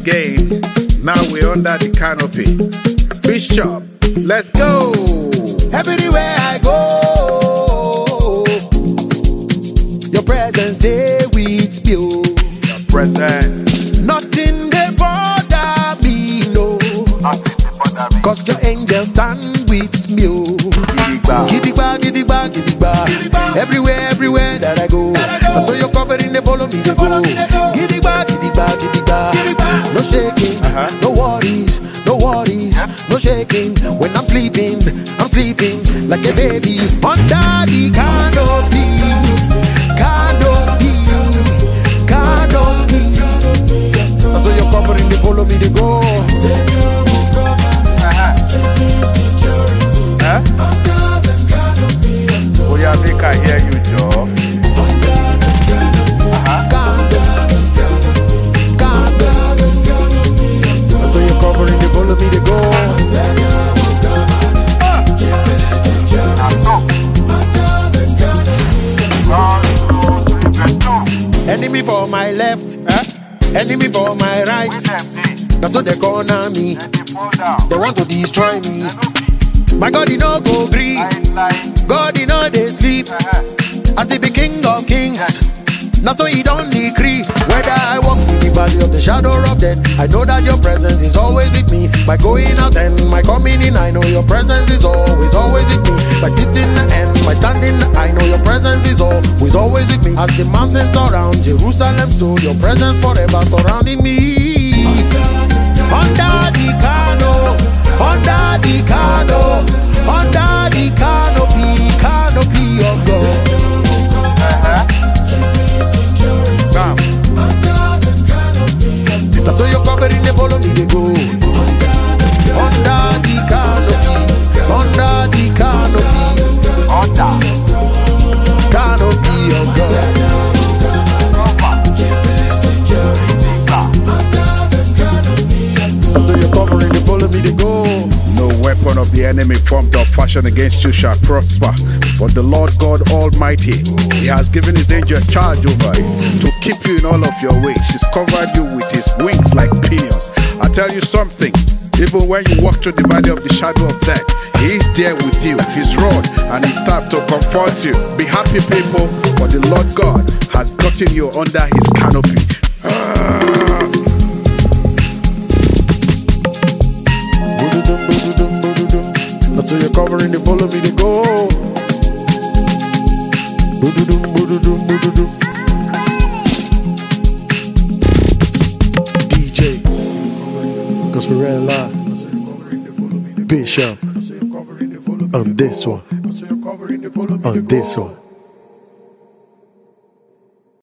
again. Now we're under the canopy. Bishop, let's go. Everywhere I go, your presence stay with me. Oh. Your presence. Nothing they bother me, no. Nothing they bother me. Cause your angels stand with me. Oh. Gidigba, gidigba, gidigba. Everywhere that I go. I saw you covering, they follow me, they go. Gidigba, gidigba, gidigba. No shaking, no worries, yes. No shaking. When I'm sleeping like a baby under the canopy. I saw you covering, they follow me, they go. Oh yeah, make I hear you, Joe. So you're covering, they follow me, they go. Enemy for my left, enemy for my right. That's what they corner me. They want to destroy me. My God, you know go green. God, you know they sleep. As he be king of kings. Now so he don't decree. Whether I walk through the valley of the shadow of death, I know that your presence is always with me. My going out and my coming in, I know your presence is always with me. My sitting and my standing, I know your presence is always with me. As the mountains surround Jerusalem, so your presence forever surrounding me. Under the canopy, under the canopy of God. That's why you're covering, they follow me, they go. Under the canopy of God. That's why you're covering, they follow me, they go. No weapon of the enemy formed or fashioned against you shall prosper. For the Lord God Almighty, He has given His angel charge over you to keep you in all of your ways. He's covered you with His wings like pinions. I tell you something, even when you walk through the valley of the shadow of death, He is there with you, His rod and His staff to comfort you. Be happy, people, for the Lord God has gotten you under His canopy. So you're covering, they follow me, they go. DJ Gospelrella Bishop on this one.